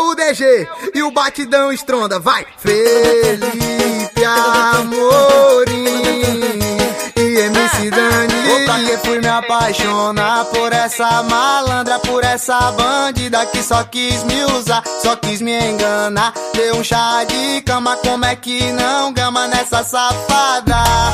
o DG e o batidão estronda, vai! Felipe Amorim e MC Dani. Pra que fui me apaixonar por essa malandra, por essa bandida que só quis me usar, só quis me enganar. Deu um chá de cama, como é que não gama nessa safada?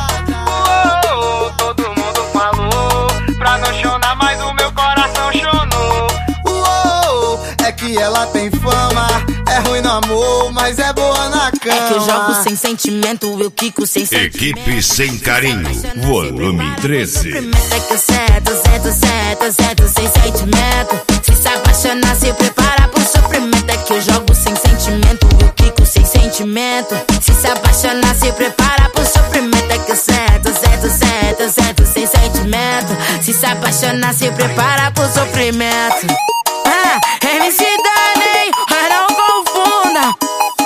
Todo mundo falou pra não chorar, mas o meu coração chonou. É que ela tem fama, é ruim no amor, mas é boa na cama. É que eu jogo sem sentimento, eu quico sem sentimento. Equipe Sem Carinho, volume 13. É que eu cedo sem sentimento. Se apaixonar, se prepara pro sofrimento. É que eu jogo sem sentimento, eu quico sem sentimento. Se apaixonar, se prepara pro sofrimento. É que eu cedo sem sentimento. Se apaixonar, se prepara pro sofrimento. MC Dani, não confunda.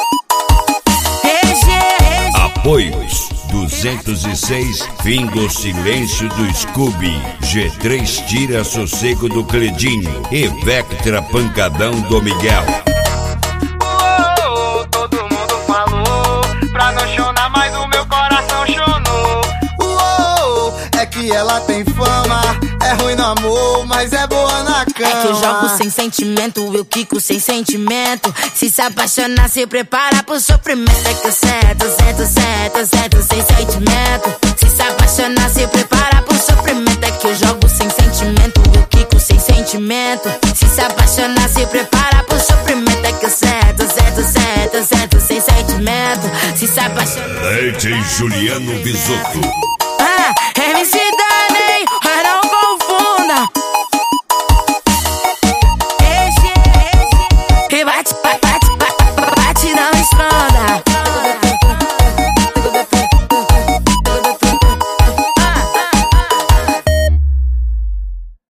Apoios 206, fim do silêncio do Scooby. G3 tira sossego do Cledinho. E Vectra pancadão do Miguel. Todo mundo falou pra não chorar, mas o meu coração chonou. É que ela tem fama, é ruim no amor, mas é boa na cama. É que eu jogo sem sentimento, eu quico sem sentimento. Se apaixonar, se prepara pro sofrimento. É que eu cedo sem sentimento. Se apaixonar, se prepara pro sofrimento. É que eu jogo sem sentimento, eu quico sem sentimento. Se apaixonar, se prepara pro sofrimento. É que eu cedo sem sentimento. Se apaixonar. Leite Juliano Bisotto.